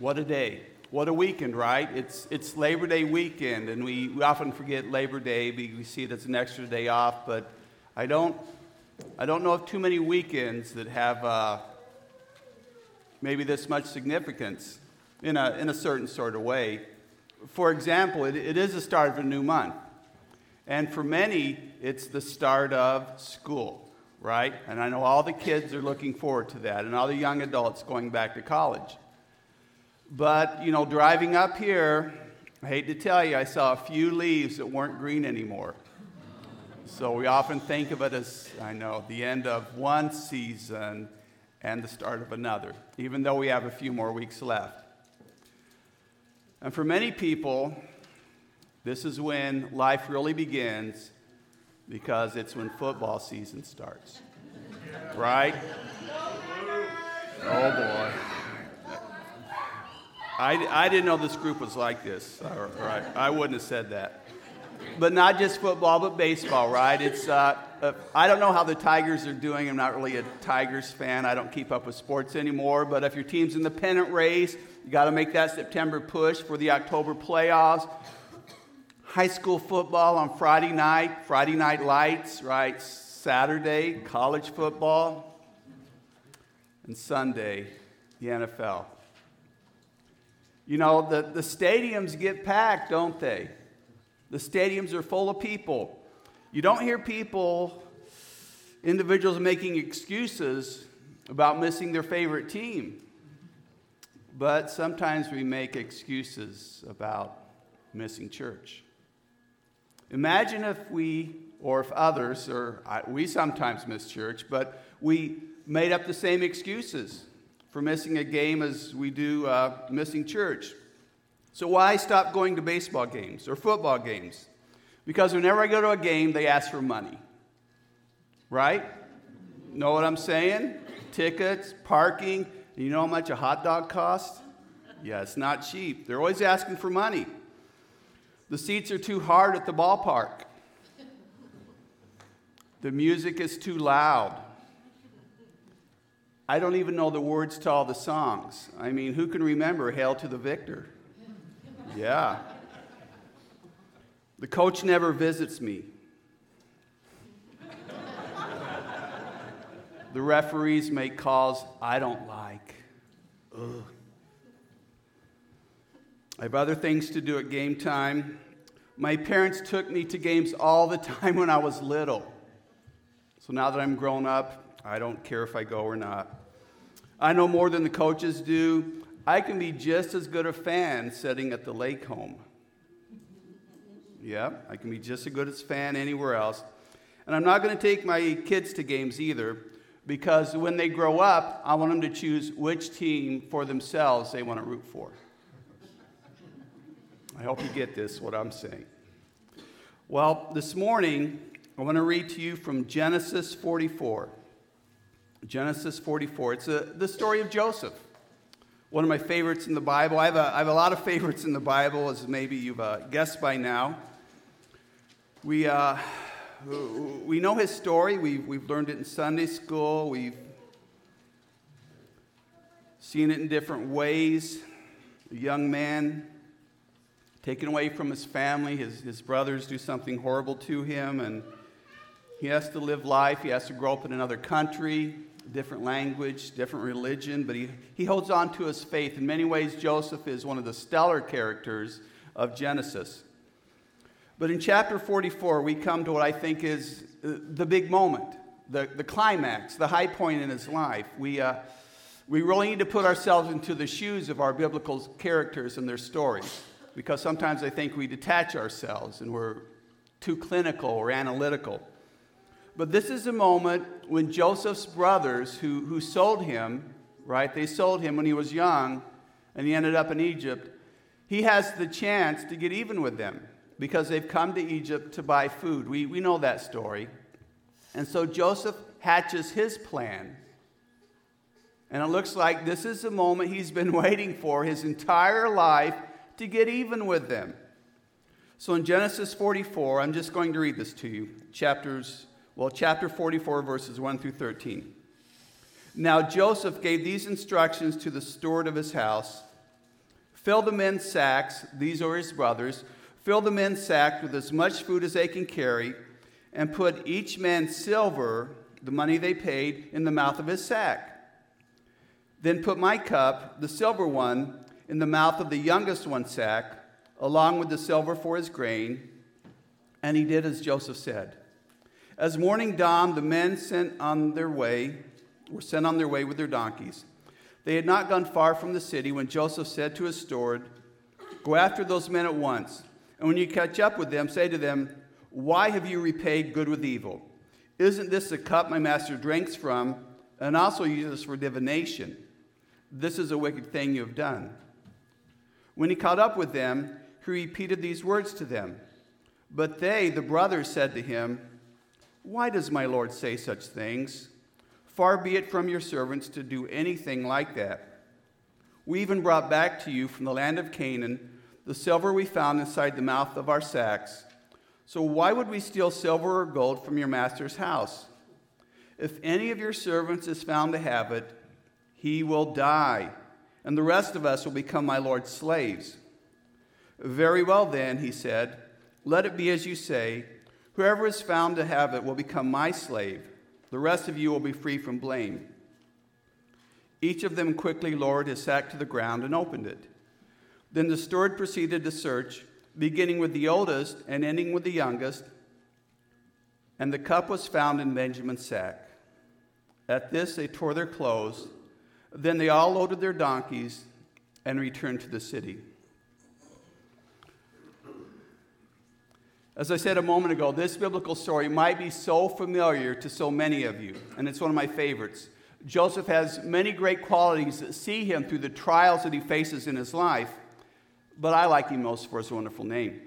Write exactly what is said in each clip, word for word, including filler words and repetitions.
What a day. What a weekend, right? It's it's Labor Day weekend, and we, we often forget Labor Day because we see it as an extra day off, but I don't I don't know of too many weekends that have uh, maybe this much significance in a in a certain sort of way. For example, it, it is the start of a new month, and for many, it's the start of school, right? And I know all the kids are looking forward to that, and all the young adults going back to college. But, you know, driving up here, I hate to tell you, I saw a few leaves that weren't green anymore. So we often think of it as, I know, the end of one season and the start of another, even though we have a few more weeks left. And for many people, this is when life really begins, because it's when football season starts. Right? Oh, boy. I, I didn't know this group was like this, or, or I, I wouldn't have said that. But not just football, but baseball, right? It's uh, uh, I don't know how the Tigers are doing. I'm not really a Tigers fan. I don't keep up with sports anymore. But if your team's in the pennant race, you got to make that September push for the October playoffs. High school football on Friday night, Friday night lights, right? Saturday, college football. And Sunday, the N F L. You know, the, the stadiums get packed, don't they? The stadiums are full of people. You don't hear people, individuals making excuses about missing their favorite team. But sometimes we make excuses about missing church. Imagine if we, or if others, or I, we sometimes miss church, but we made up the same excuses for missing a game as we do uh, missing church. So why stop going to baseball games or football games? Because whenever I go to a game, they ask for money. Right? Know what I'm saying? Tickets, parking. You know how much a hot dog costs? Yeah, it's not cheap. They're always asking for money. The seats are too hard at the ballpark. The music is too loud. I don't even know the words to all the songs. I mean, who can remember Hail to the Victor? Yeah. The coach never visits me. The referees make calls I don't like. Ugh. I have other things to do at game time. My parents took me to games all the time when I was little. So now that I'm grown up, I don't care if I go or not. I know more than the coaches do. I can be just as good a fan sitting at the lake home. Yeah, I can be just as good a fan anywhere else. And I'm not going to take my kids to games either, because when they grow up, I want them to choose which team for themselves they want to root for. I hope you get this, what I'm saying. Well, this morning, I want to read to you from Genesis forty-four. Genesis forty-four. It's a, the story of Joseph. One of my favorites in the Bible. I have a, I have a lot of favorites in the Bible, as maybe you've uh, guessed by now. We uh, we know his story. We've, we've learned it in Sunday school. We've seen it in different ways. A young man taken away from his family. His, his brothers do something horrible to him, and he has to live life. He has to grow up in another country, different language, different religion, but he, he holds on to his faith. In many ways, Joseph is one of the stellar characters of Genesis. But in chapter forty-four, we come to what I think is the big moment, the, the climax, the high point in his life. We, uh, we really need to put ourselves into the shoes of our biblical characters and their stories, because sometimes I think we detach ourselves and we're too clinical or analytical. But this is a moment when Joseph's brothers, who, who sold him, right, they sold him when he was young, and he ended up in Egypt. He has the chance to get even with them because they've come to Egypt to buy food. We, we know that story. And so Joseph hatches his plan. And it looks like this is the moment he's been waiting for his entire life to get even with them. So in Genesis forty-four, I'm just going to read this to you. Chapters, well, chapter forty-four, verses one through thirteen. Now Joseph gave these instructions to the steward of his house. Fill the men's sacks, these are his brothers, fill the men's sacks with as much food as they can carry, and put each man's silver, the money they paid, in the mouth of his sack. Then put my cup, the silver one, in the mouth of the youngest one's sack, along with the silver for his grain. And he did as Joseph said. As morning dawned, the men sent on their way, were sent on their way with their donkeys. They had not gone far from the city when Joseph said to his steward, "Go after those men at once, and when you catch up with them, say to them, 'Why have you repaid good with evil? Isn't this the cup my master drinks from, and also uses for divination? This is a wicked thing you have done.' When he caught up with them, he repeated these words to them. But they, the brothers, said to him, 'Why does my lord say such things? Far be it from your servants to do anything like that. We even brought back to you from the land of Canaan the silver we found inside the mouth of our sacks. So why would we steal silver or gold from your master's house? If any of your servants is found to have it, he will die, and the rest of us will become my lord's slaves.' 'Very well then,' he said, 'let it be as you say. Whoever is found to have it will become my slave. The rest of you will be free from blame.' Each of them quickly lowered his sack to the ground and opened it. Then the steward proceeded to search, beginning with the oldest and ending with the youngest, and the cup was found in Benjamin's sack. At this they tore their clothes. Then they all loaded their donkeys and returned to the city." As I said a moment ago, this biblical story might be so familiar to so many of you, and it's one of my favorites. Joseph has many great qualities that see him through the trials that he faces in his life, but I like him most for his wonderful name.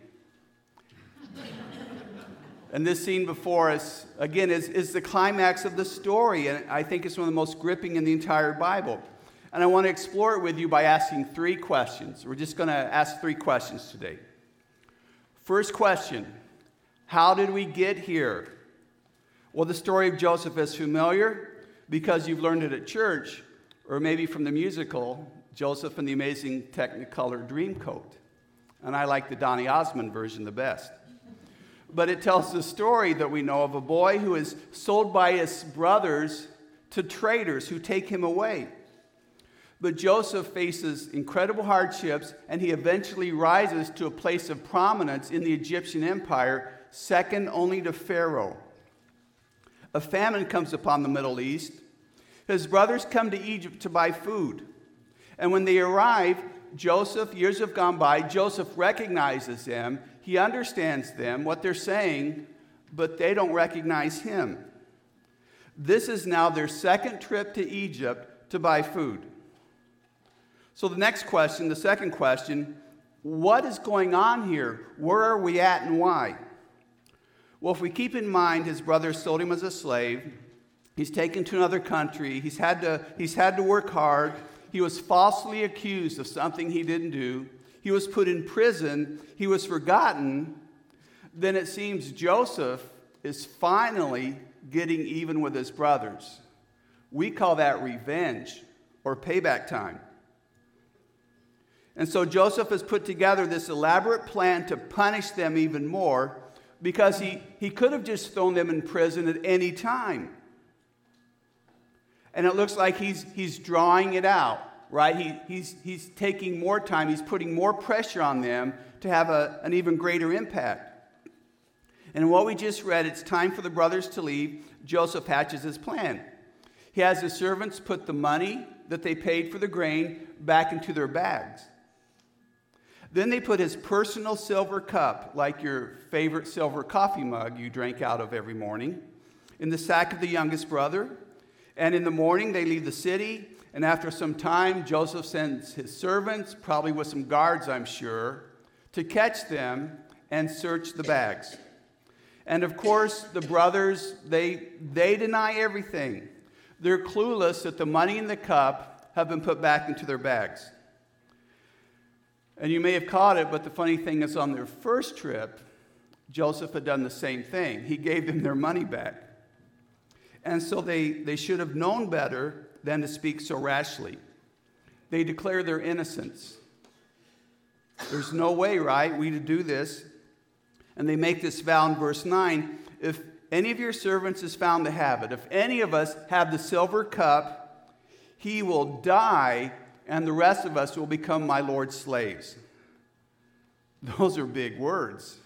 And this scene before us, again, is, is the climax of the story, and I think it's one of the most gripping in the entire Bible. And I want to explore it with you by asking three questions. We're just going to ask three questions today. First question, how did we get here? Well, the story of Joseph is familiar because you've learned it at church, or maybe from the musical, Joseph and the Amazing Technicolor Dreamcoat. And I like the Donny Osmond version the best. But it tells the story that we know of a boy who is sold by his brothers to traders who take him away. But Joseph faces incredible hardships, and he eventually rises to a place of prominence in the Egyptian empire, second only to Pharaoh. A famine comes upon the Middle East. His brothers come to Egypt to buy food. And when they arrive, Joseph, years have gone by, Joseph recognizes them. He understands them, what they're saying, but they don't recognize him. This is now their second trip to Egypt to buy food. So the next question, the second question, what is going on here? Where are we at and why? Well, if we keep in mind his brothers sold him as a slave, he's taken to another country, he's had to, he's had to work hard, he was falsely accused of something he didn't do, he was put in prison, he was forgotten, then it seems Joseph is finally getting even with his brothers. We call that revenge or payback time. And so Joseph has put together this elaborate plan to punish them even more because he, he could have just thrown them in prison at any time. And it looks like he's, he's drawing it out, right? He, he's, he's taking more time. He's putting more pressure on them to have a, an even greater impact. And in what we just read, it's time for the brothers to leave. Joseph hatches his plan. He has his servants put the money that they paid for the grain back into their bags. Then they put his personal silver cup, like your favorite silver coffee mug you drank out of every morning, in the sack of the youngest brother. And in the morning they leave the city, and after some time Joseph sends his servants, probably with some guards I'm sure, to catch them and search the bags. And of course the brothers, they, they deny everything. They're clueless that the money in the cup have been put back into their bags. And you may have caught it, but the funny thing is on their first trip, Joseph had done the same thing. He gave them their money back. And so they, they should have known better than to speak so rashly. They declare their innocence. There's no way, right, we to do this. And they make this vow in verse nine. If any of your servants is found to have it, if any of us have the silver cup, he will die, and the rest of us will become my Lord's slaves. Those are big words.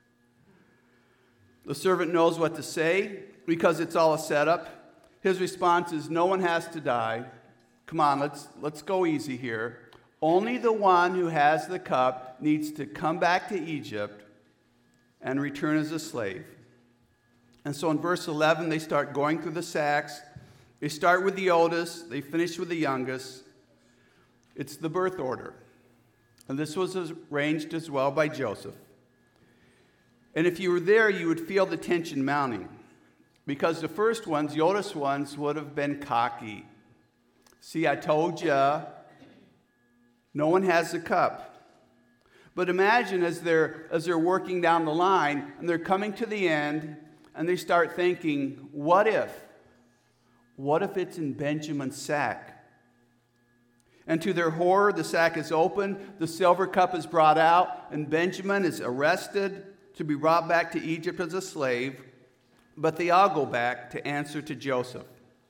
The servant knows what to say because it's all a setup. His response is, no one has to die. Come on, let's, let's go easy here. Only the one who has the cup needs to come back to Egypt and return as a slave. And so in verse eleven, they start going through the sacks. They start with the oldest. They finish with the youngest. It's the birth order. And this was arranged as well by Joseph. And if you were there, you would feel the tension mounting. Because the first ones, the oldest ones, would have been cocky. See, I told you, no one has the cup. But imagine as they're, as they're working down the line, and they're coming to the end, and they start thinking, what if? What if it's in Benjamin's sack? And to their horror, the sack is opened, the silver cup is brought out, and Benjamin is arrested to be brought back to Egypt as a slave. But they all go back to answer to Joseph.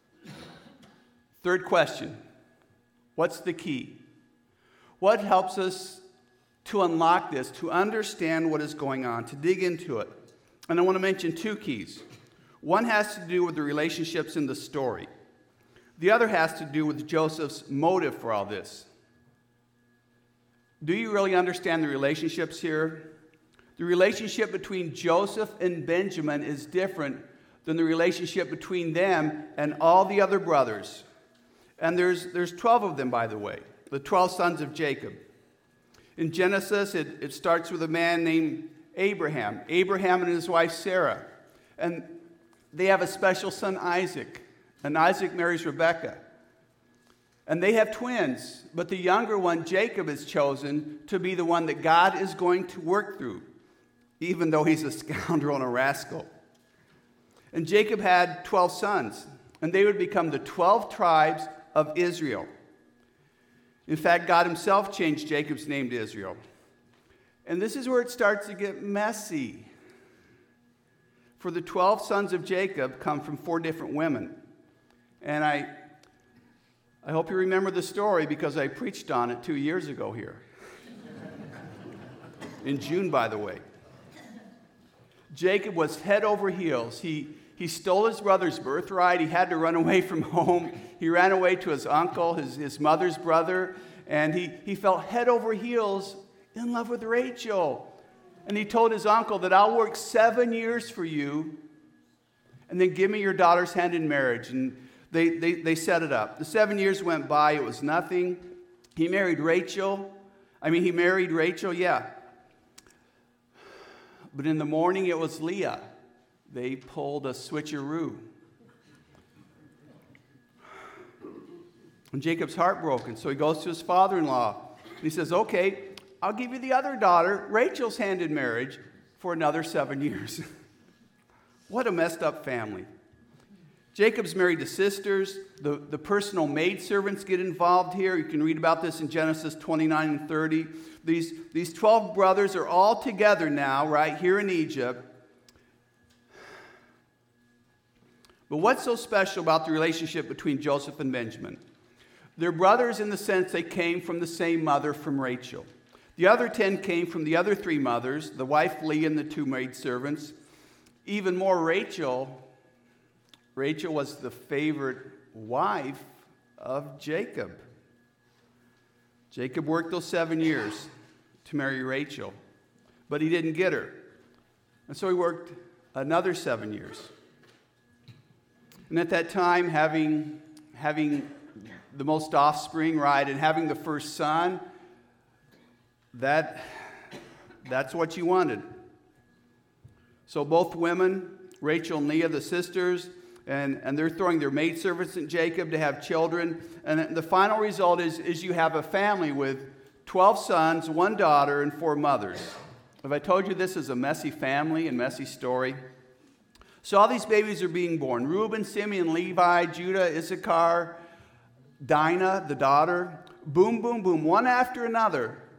Third question, what's the key? What helps us to unlock this, to understand what is going on, to dig into it? And I want to mention two keys. One has to do with the relationships in the story. The other has to do with Joseph's motive for all this. Do you really understand the relationships here? The relationship between Joseph and Benjamin is different than the relationship between them and all the other brothers. And there's, there's twelve of them, by the way, the twelve sons of Jacob. In Genesis, it, it starts with a man named Abraham, Abraham and his wife Sarah. And they have a special son, Isaac. And Isaac marries Rebekah. And they have twins, but the younger one, Jacob, is chosen to be the one that God is going to work through, even though he's a scoundrel and a rascal. And Jacob had twelve sons, and they would become the twelve tribes of Israel. In fact, God himself changed Jacob's name to Israel. And this is where it starts to get messy. For the twelve sons of Jacob come from four different women. And I, I hope you remember the story because I preached on it two years ago here. In June, by the way. Jacob was head over heels. He, he stole his brother's birthright. He had to run away from home. He ran away to his uncle, his, his mother's brother, and he, he fell head over heels in love with Rachel. And he told his uncle that I'll work seven years for you and then give me your daughter's hand in marriage. And They, they, they set it up. The seven years went by. It was nothing. He married Rachel. I mean, he married Rachel, yeah. But in the morning, it was Leah. They pulled a switcheroo. And Jacob's heartbroken, so he goes to his father-in-law. And he says, okay, I'll give you the other daughter, Rachel's hand in marriage, for another seven years. What a messed up family. Jacob's married to sisters. The, the personal maidservants get involved here. You can read about this in Genesis twenty-nine and thirty. These, these twelve brothers are all together now, right here in Egypt. But what's so special about the relationship between Joseph and Benjamin? They're brothers in the sense they came from the same mother, from Rachel. The other ten came from the other three mothers, the wife Leah and the two maidservants. Even more, Rachel... Rachel was the favorite wife of Jacob. Jacob worked those seven years to marry Rachel, but he didn't get her. And so he worked another seven years. And at that time, having, having the most offspring, right, and having the first son, that, that's what you wanted. So both women, Rachel and Leah, the sisters, And, and they're throwing their maidservants at Jacob to have children. And the final result is, is you have a family with twelve sons, one daughter, and four mothers. Have I told you this is a messy family and messy story? So all these babies are being born. Reuben, Simeon, Levi, Judah, Issachar, Dinah, the daughter. Boom, boom, boom, one after another.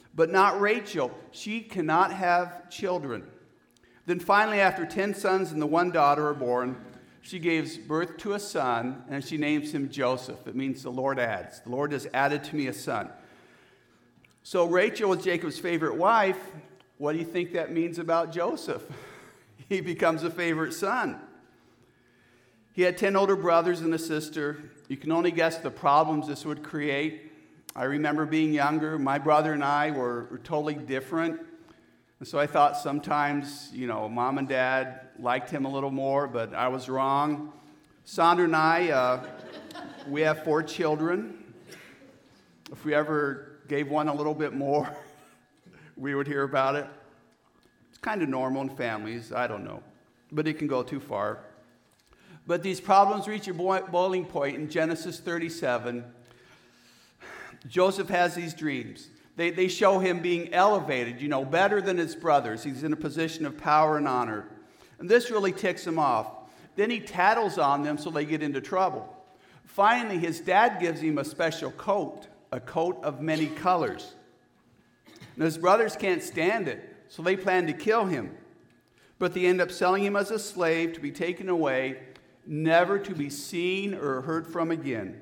But not Rachel. She cannot have children. Then finally, after ten sons and the one daughter are born, she gives birth to a son, and she names him Joseph. It means the Lord adds. The Lord has added to me a son. So Rachel was Jacob's favorite wife. What do you think that means about Joseph? He becomes a favorite son. He had ten older brothers and a sister. You can only guess the problems this would create. I remember being younger. My brother and I were, were totally different. And so I thought sometimes, you know, mom and dad liked him a little more, but I was wrong. Sandra and I, uh, we have four children. If we ever gave one a little bit more, we would hear about it. It's kind of normal in families. I don't know. But it can go too far. But these problems reach a boiling point in Genesis thirty-seven. Joseph has these dreams. They, they show him being elevated, you know, better than his brothers. He's in a position of power and honor. And this really ticks him off. Then he tattles on them so they get into trouble. Finally, his dad gives him a special coat, a coat of many colors. And his brothers can't stand it, so they plan to kill him. But they end up selling him as a slave to be taken away, never to be seen or heard from again.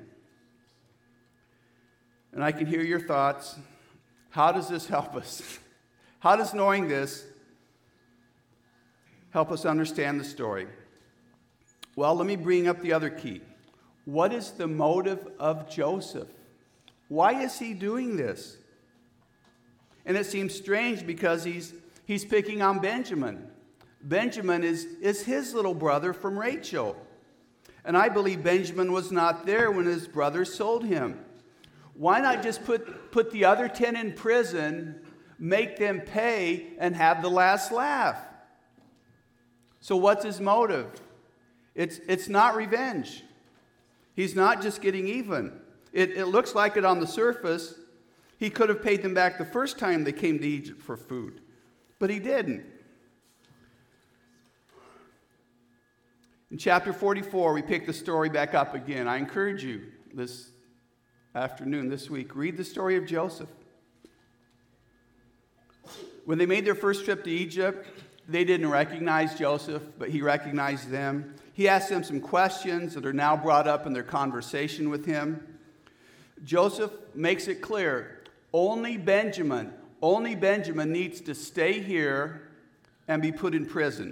And I can hear your thoughts. How does this help us? How does knowing this help us understand the story? Well, let me bring up the other key. What is the motive of Joseph? Why is he doing this? And it seems strange because he's, he's picking on Benjamin. Benjamin is, is his little brother from Rachel. And I believe Benjamin was not there when his brothers sold him. Why not just put, put the other ten in prison, make them pay, and have the last laugh? So what's his motive? It's, it's not revenge. He's not just getting even. It, it looks like it on the surface. He could have paid them back the first time they came to Egypt for food, but he didn't. In chapter forty-four, we pick the story back up again. I encourage you this afternoon, this week, read the story of Joseph. When they made their first trip to Egypt, they didn't recognize Joseph, but he recognized them. He asked them some questions that are now brought up in their conversation with him. Joseph makes it clear, only Benjamin, only Benjamin needs to stay here and be put in prison.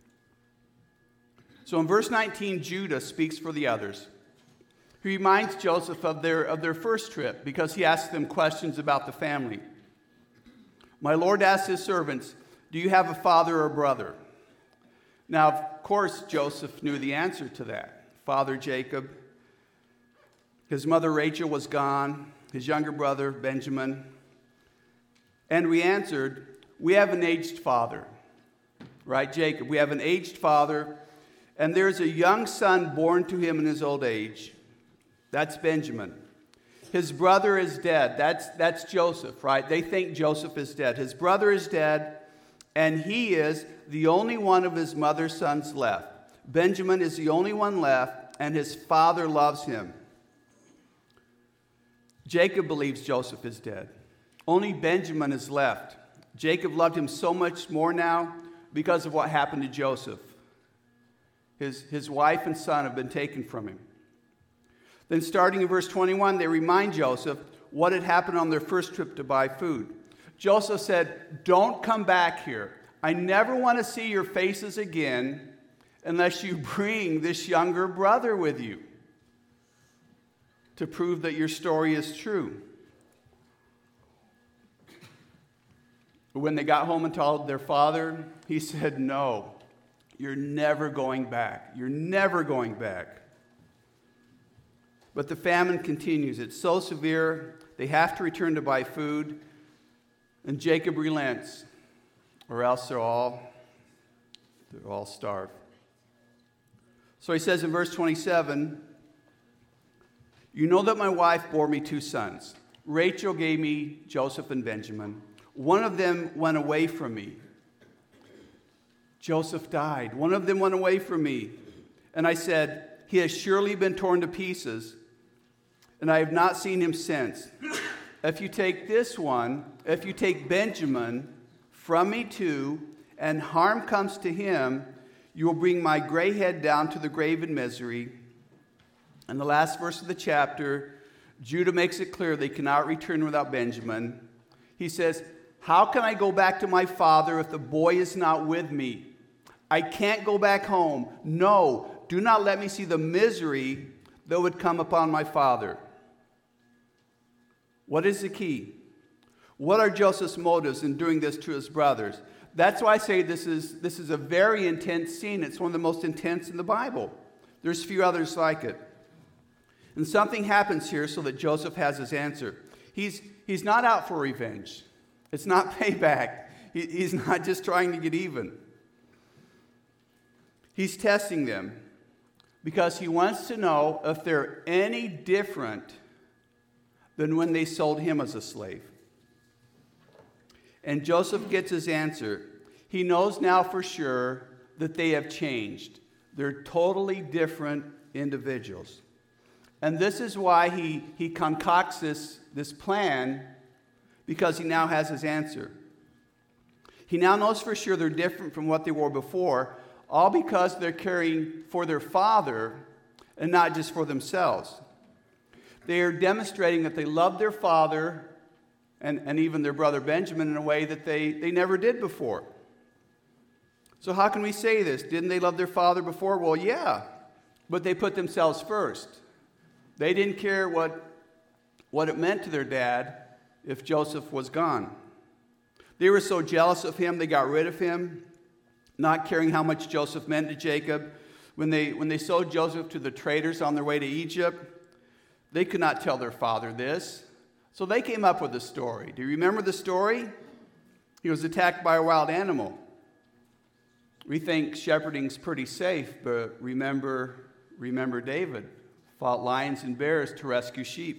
So in verse nineteen, Judah speaks for the others. He reminds Joseph of their, of their first trip because he asks them questions about the family. My Lord asked his servants, do you have a father or brother? Now, of course, Joseph knew the answer to that. Father Jacob. His mother Rachel was gone. His younger brother Benjamin. And we answered, we have an aged father. Right, Jacob? We have an aged father. And there's a young son born to him in his old age. That's Benjamin. His brother is dead. That's, that's Joseph, right? They think Joseph is dead. His brother is dead, and he is the only one of his mother's sons left. Benjamin is the only one left, and his father loves him. Jacob believes Joseph is dead. Only Benjamin is left. Jacob loved him so much more now because of what happened to Joseph. His, his wife and son have been taken from him. Then starting in verse twenty-one, they remind Joseph what had happened on their first trip to buy food. Joseph said, don't come back here. I never want to see your faces again unless you bring this younger brother with you to prove that your story is true. When they got home and told their father, he said, no, you're never going back. You're never going back. But the famine continues. It's so severe, they have to return to buy food. And Jacob relents, or else they're all, they'll all starve. So he says in verse twenty-seven, you know that my wife bore me two sons. Rachel gave me Joseph and Benjamin. One of them went away from me. Joseph died. One of them went away from me. And I said, he has surely been torn to pieces, and I have not seen him since. if you take this one, if you take Benjamin from me too, and harm comes to him, you will bring my gray head down to the grave in misery. In the last verse of the chapter, Judah makes it clear they cannot return without Benjamin. He says, how can I go back to my father if the boy is not with me? I can't go back home. No, do not let me see the misery that would come upon my father. What is the key? What are Joseph's motives in doing this to his brothers? That's why I say this is, this is a very intense scene. It's one of the most intense in the Bible. There's few others like it. And something happens here so that Joseph has his answer. He's, he's not out for revenge. It's not payback. He, he's not just trying to get even. He's testing them because he wants to know if they're any different than when they sold him as a slave. And Joseph gets his answer. He knows now for sure that they have changed. They're totally different individuals. And this is why he, he concocts this, this plan, because he now has his answer. He now knows for sure they're different from what they were before, all because they're caring for their father and not just for themselves. They are demonstrating that they love their father and, and even their brother Benjamin in a way that they, they never did before. So how can we say this? Didn't they love their father before? Well, yeah, but they put themselves first. They didn't care what, what it meant to their dad if Joseph was gone. They were so jealous of him, they got rid of him, not caring how much Joseph meant to Jacob. When they, when they sold Joseph to the traders on their way to Egypt, they could not tell their father this. So they came up with a story. Do you remember the story? He was attacked by a wild animal. We think shepherding's pretty safe, but remember, remember David fought lions and bears to rescue sheep.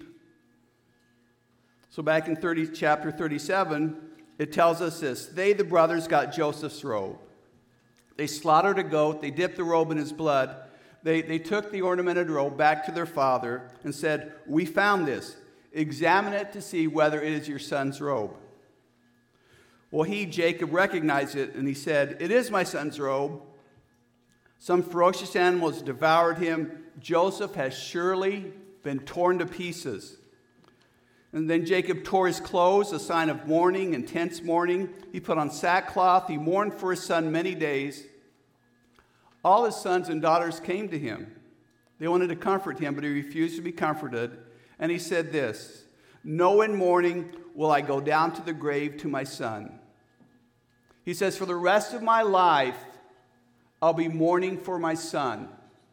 So back in thirty, chapter thirty-seven, it tells us this. They, the brothers, got Joseph's robe. They slaughtered a goat. They dipped the robe in his blood. They, they took the ornamented robe back to their father and said, we found this. Examine it to see whether it is your son's robe. Well, he, Jacob, recognized it, and he said, it is my son's robe. Some ferocious animals devoured him. Joseph has surely been torn to pieces. And then Jacob tore his clothes, a sign of mourning, intense mourning. He put on sackcloth. He mourned for his son many days. All his sons and daughters came to him. They wanted to comfort him, but he refused to be comforted. And he said this, no, in mourning will I go down to the grave to my son. He says, for the rest of my life, I'll be mourning for my son.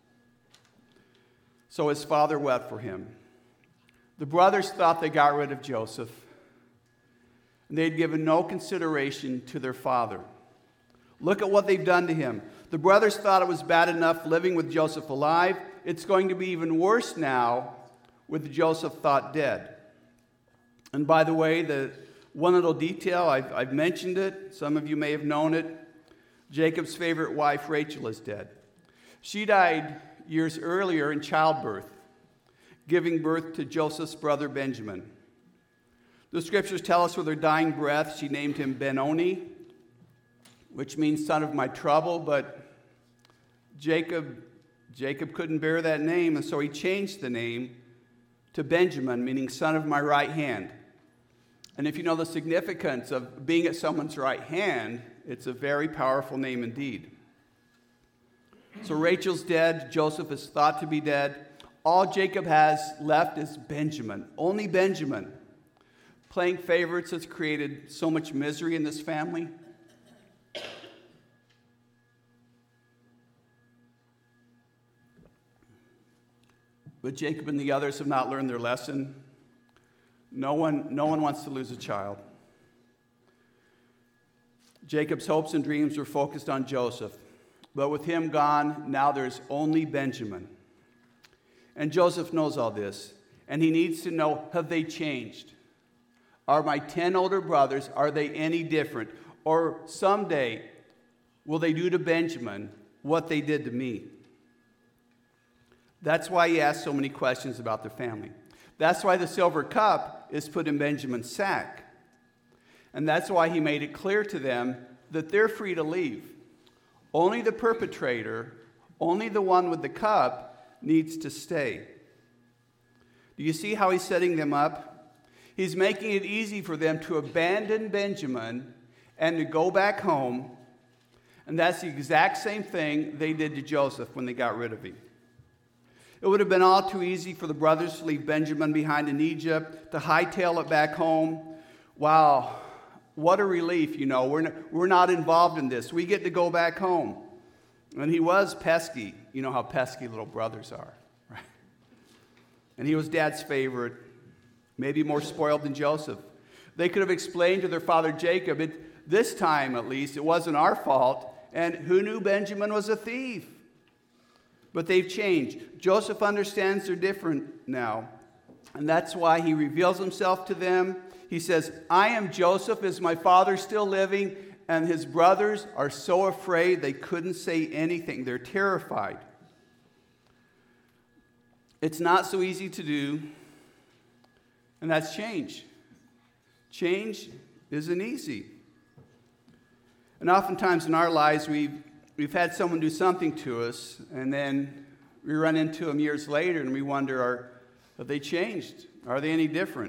So his father wept for him. The brothers thought they got rid of Joseph, and they'd given no consideration to their father. Look at what they've done to him. The brothers thought it was bad enough living with Joseph alive. It's going to be even worse now with Joseph thought dead. And by the way, the one little detail, I've, I've mentioned it. Some of you may have known it. Jacob's favorite wife, Rachel, is dead. She died years earlier in childbirth, giving birth to Joseph's brother Benjamin. The scriptures tell us with her dying breath, she named him Benoni, which means son of my trouble, but Jacob, Jacob couldn't bear that name, and so he changed the name to Benjamin, meaning son of my right hand. And if you know the significance of being at someone's right hand, it's a very powerful name indeed. So Rachel's dead. Joseph is thought to be dead. All Jacob has left is Benjamin, only Benjamin. Playing favorites has created so much misery in this family. But Jacob and the others have not learned their lesson. No one, no one wants to lose a child. Jacob's hopes and dreams were focused on Joseph. But with him gone, now there's only Benjamin. And Joseph knows all this. And he needs to know, have they changed? Are my ten older brothers, are they any different? Or someday, will they do to Benjamin what they did to me? That's why he asks so many questions about their family. That's why the silver cup is put in Benjamin's sack. And that's why he made it clear to them that they're free to leave. Only the perpetrator, only the one with the cup, needs to stay. Do you see how he's setting them up? He's making it easy for them to abandon Benjamin and to go back home. And that's the exact same thing they did to Joseph when they got rid of him. It would have been all too easy for the brothers to leave Benjamin behind in Egypt, to hightail it back home. Wow, what a relief, you know. We're not, we're not involved in this. We get to go back home. And he was pesky. You know how pesky little brothers are, right? And he was Dad's favorite, maybe more spoiled than Joseph. They could have explained to their father Jacob, it, this time at least, it wasn't our fault. And who knew Benjamin was a thief? But they've changed. Joseph understands they're different now. And that's why he reveals himself to them. He says, I am Joseph. Is my father still living? And his brothers are so afraid they couldn't say anything. They're terrified. It's not so easy to do. And that's change. Change isn't easy. And oftentimes in our lives, we've, we've had someone do something to us, and then we run into them years later, and we wonder, are, have they changed? Are they any different?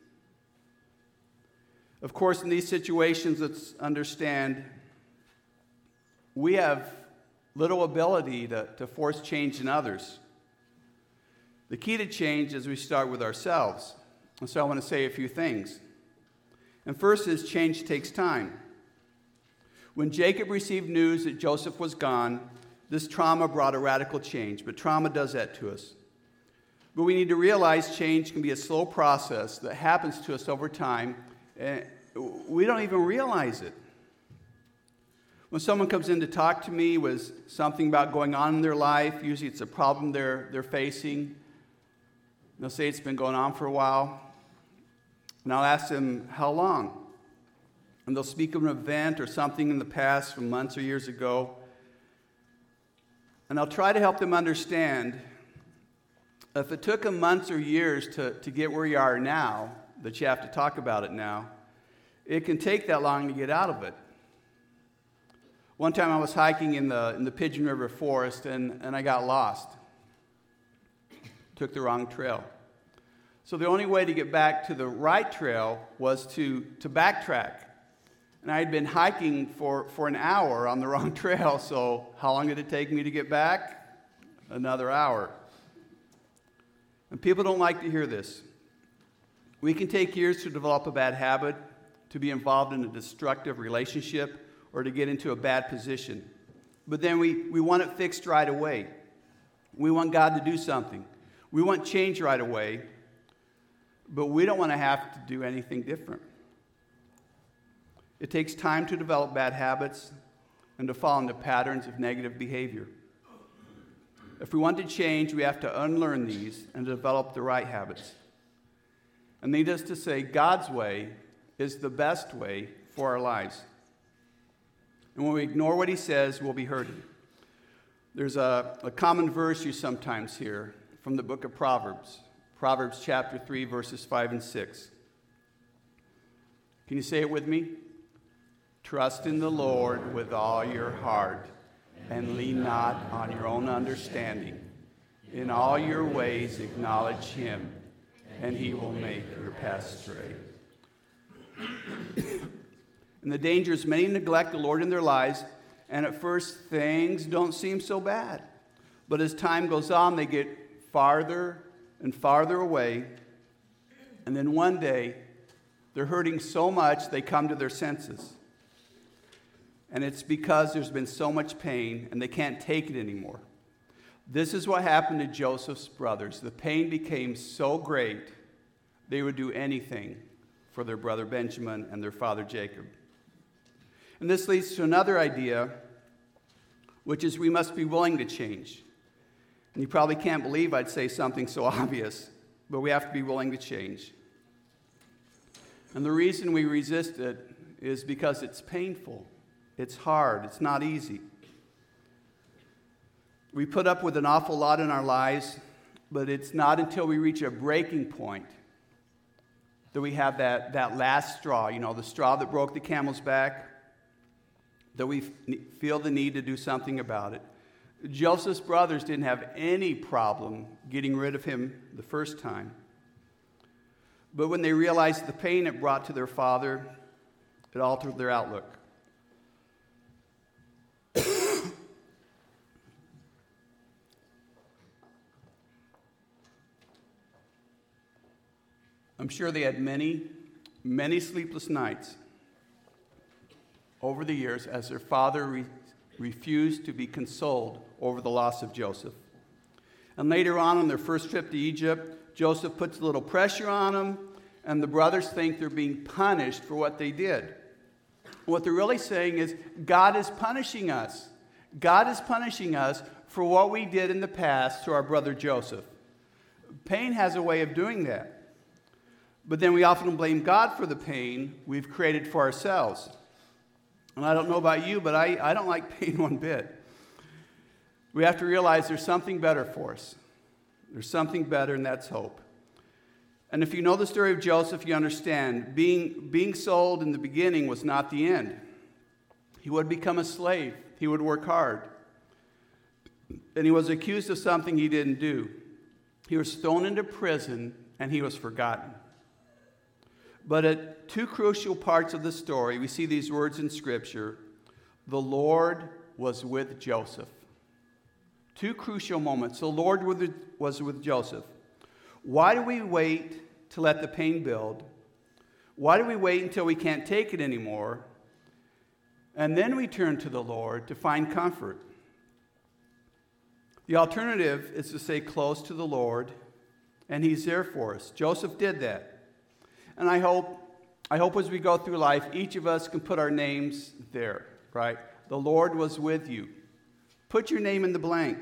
Of course, in these situations, let's understand, we have little ability to, to force change in others. The key to change is we start with ourselves. And so I want to say a few things. And first is change takes time. When Jacob received news that Joseph was gone, this trauma brought a radical change. But trauma does that to us. But we need to realize change can be a slow process that happens to us over time, and we don't even realize it. When someone comes in to talk to me with something about going on in their life, usually it's a problem they're, they're facing. They'll say it's been going on for a while. And I'll ask them, how long? And they'll speak of an event or something in the past from months or years ago. And I'll try to help them understand if it took them months or years to, to get where you are now, that you have to talk about it now, it can take that long to get out of it. One time I was hiking in the, in the Pigeon River Forest, and, and I got lost. Took the wrong trail. So the only way to get back to the right trail was to, to backtrack. And I had been hiking for, for an hour on the wrong trail, so how long did it take me to get back? Another hour. And people don't like to hear this. We can take years to develop a bad habit, to be involved in a destructive relationship, or to get into a bad position. But then we, we want it fixed right away. We want God to do something. We want change right away, but we don't want to have to do anything different. It takes time to develop bad habits and to fall into patterns of negative behavior. If we want to change, we have to unlearn these and develop the right habits. And needless to say, God's way is the best way for our lives. And when we ignore what he says, we'll be hurting. There's a, a common verse you sometimes hear from the book of Proverbs. Proverbs chapter three, verses five and six. Can you say it with me? Trust in the Lord with all your heart, and lean not on your own understanding. In all your ways acknowledge him, and he will make your path straight. And the danger is many neglect the Lord in their lives, and at first things don't seem so bad. But as time goes on, they get farther and farther away, and then one day they're hurting so much they come to their senses. And it's because there's been so much pain and they can't take it anymore. This is what happened to Joseph's brothers. The pain became so great, they would do anything for their brother Benjamin and their father Jacob. And this leads to another idea, which is we must be willing to change. And you probably can't believe I'd say something so obvious, but we have to be willing to change. And the reason we resist it is because it's painful. It's hard. It's not easy. We put up with an awful lot in our lives, but it's not until we reach a breaking point that we have that, that last straw, you know, the straw that broke the camel's back, that we f- feel the need to do something about it. Joseph's brothers didn't have any problem getting rid of him the first time. But when they realized the pain it brought to their father, it altered their outlook. I'm sure they had many, many sleepless nights over the years as their father re- refused to be consoled over the loss of Joseph. And later on, on their first trip to Egypt, Joseph puts a little pressure on them, and the brothers think they're being punished for what they did. What they're really saying is, God is punishing us. God is punishing us for what we did in the past to our brother Joseph. Pain has a way of doing that. But then we often blame God for the pain we've created for ourselves. And I don't know about you, but I, I don't like pain one bit. We have to realize there's something better for us. There's something better, and that's hope. And if you know the story of Joseph, you understand being, being sold in the beginning was not the end. He would become a slave. He would work hard. And he was accused of something he didn't do. He was thrown into prison, and he was forgotten. But at two crucial parts of the story, we see these words in Scripture. The Lord was with Joseph. Two crucial moments. The Lord was with Joseph. Why do we wait to let the pain build? Why do we wait until we can't take it anymore? And then we turn to the Lord to find comfort. The alternative is to stay close to the Lord, and He's there for us. Joseph did that. And I hope, I hope as we go through life, each of us can put our names there, right? The Lord was with you. Put your name in the blank.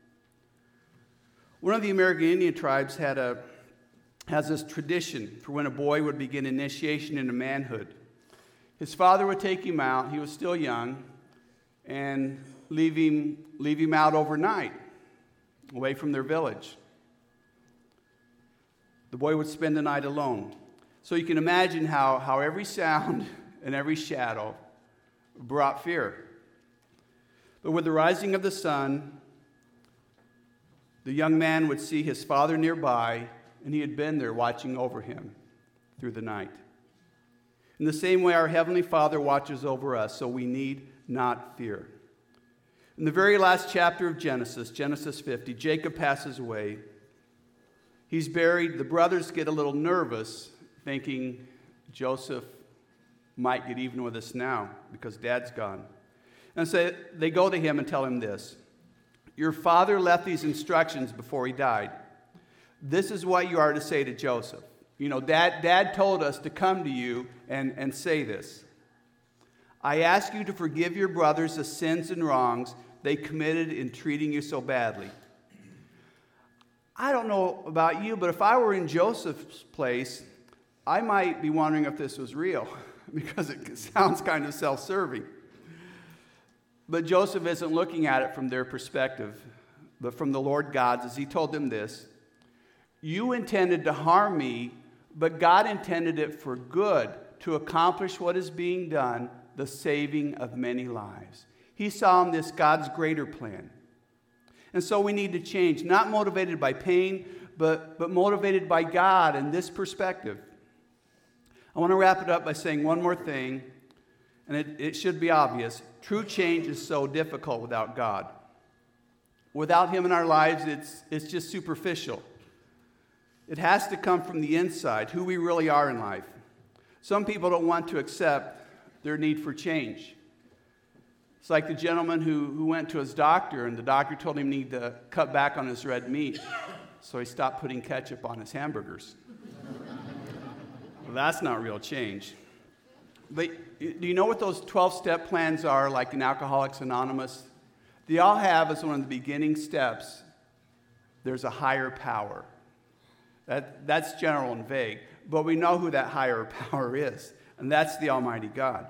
One of the American Indian tribes had a, has this tradition for when a boy would begin initiation into manhood. His father would take him out, he was still young, and leave him, leave him out overnight, away from their village. The boy would spend the night alone. So you can imagine how, how every sound and every shadow brought fear. But with the rising of the sun, the young man would see his father nearby, and he had been there watching over him through the night. In the same way, our Heavenly Father watches over us, so we need not fear. In the very last chapter of Genesis, Genesis fifty, Jacob passes away. He's buried. The brothers get a little nervous, thinking Joseph might get even with us now because Dad's gone. And so they go to him and tell him this. Your father left these instructions before he died. This is what you are to say to Joseph. You know, Dad, Dad told us to come to you and, and say this. I ask you to forgive your brothers the sins and wrongs they committed in treating you so badly. I don't know about you, but if I were in Joseph's place, I might be wondering if this was real because it sounds kind of self-serving. But Joseph isn't looking at it from their perspective, but from the Lord God's, as he told them this. You intended to harm me, but God intended it for good, to accomplish what is being done, the saving of many lives. He saw in this God's greater plan. And so we need to change, not motivated by pain, but, but motivated by God and this perspective. I want to wrap it up by saying one more thing, and it, it should be obvious. True change is so difficult without God. Without Him in our lives, it's, it's just superficial. It has to come from the inside, who we really are in life. Some people don't want to accept their need for change. It's like the gentleman who, who went to his doctor, and the doctor told him he needed to cut back on his red meat, so he stopped putting ketchup on his hamburgers. Well, that's not real change. But do you know what those twelve-step plans are, like in Alcoholics Anonymous? They all have as one of the beginning steps, there's a higher power. That, that's general and vague, but we know who that higher power is, and that's the Almighty God.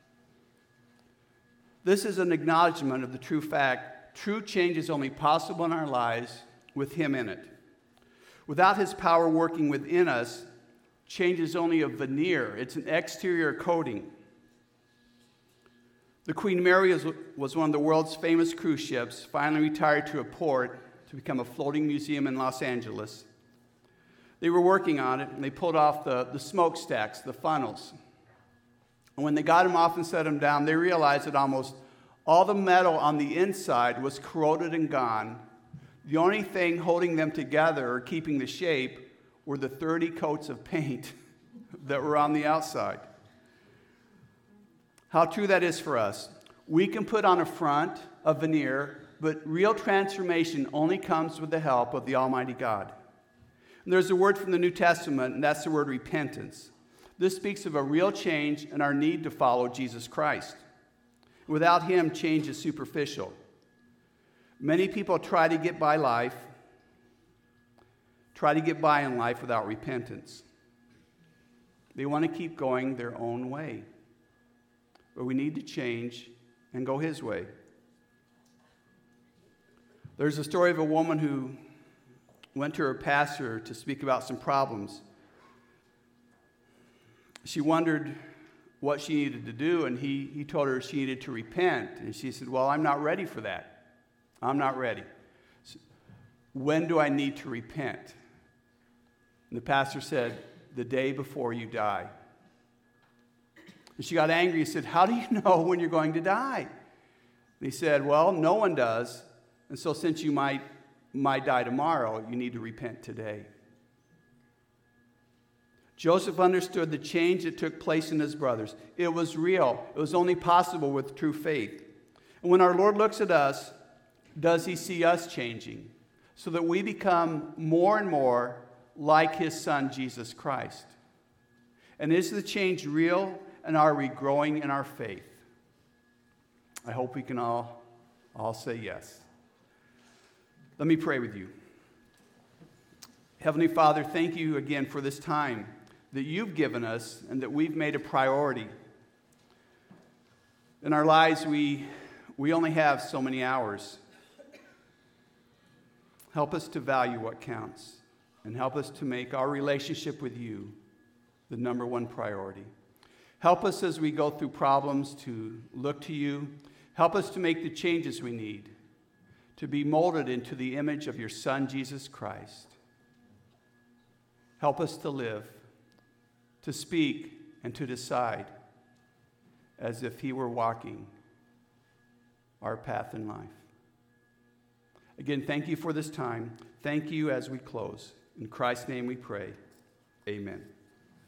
This is an acknowledgement of the true fact, true change is only possible in our lives with Him in it. Without his power working within us, change is only a veneer. It's an exterior coating. The Queen Mary was one of the world's famous cruise ships, finally retired to a port to become a floating museum in Los Angeles. They were working on it, and they pulled off the, the smokestacks, the funnels. And when they got them off and set them down, they realized that almost all the metal on the inside was corroded and gone. The only thing holding them together or keeping the shape were the thirty coats of paint that were on the outside. How true that is for us. We can put on a front, a veneer, but real transformation only comes with the help of the Almighty God. And there's a word from the New Testament, and that's the word repentance. This speaks of a real change and our need to follow Jesus Christ. Without him, change is superficial. Many people try to get by life, try to get by in life without repentance. They want to keep going their own way. But we need to change and go his way. There's a story of a woman who went to her pastor to speak about some problems. She wondered what she needed to do, and he, he told her she needed to repent. And she said, well, I'm not ready for that. I'm not ready. So, when do I need to repent? And the pastor said, the day before you die. And she got angry and said, how do you know when you're going to die? And he said, well, no one does. And so since you might, might die tomorrow, you need to repent today. Joseph understood the change that took place in his brothers. It was real. It was only possible with true faith. And when our Lord looks at us, does he see us changing so that we become more and more like his son, Jesus Christ? And is the change real, and are we growing in our faith? I hope we can all, all say yes. Let me pray with you. Heavenly Father, thank you again for this time that you've given us and that we've made a priority. In our lives, we, we only have so many hours. Help us to value what counts, and help us to make our relationship with you the number one priority. Help us as we go through problems to look to you. Help us to make the changes we need to be molded into the image of your Son, Jesus Christ. Help us to live, to speak, and to decide as if he were walking our path in life. Again, thank you for this time. Thank you as we close. In Christ's name we pray. Amen.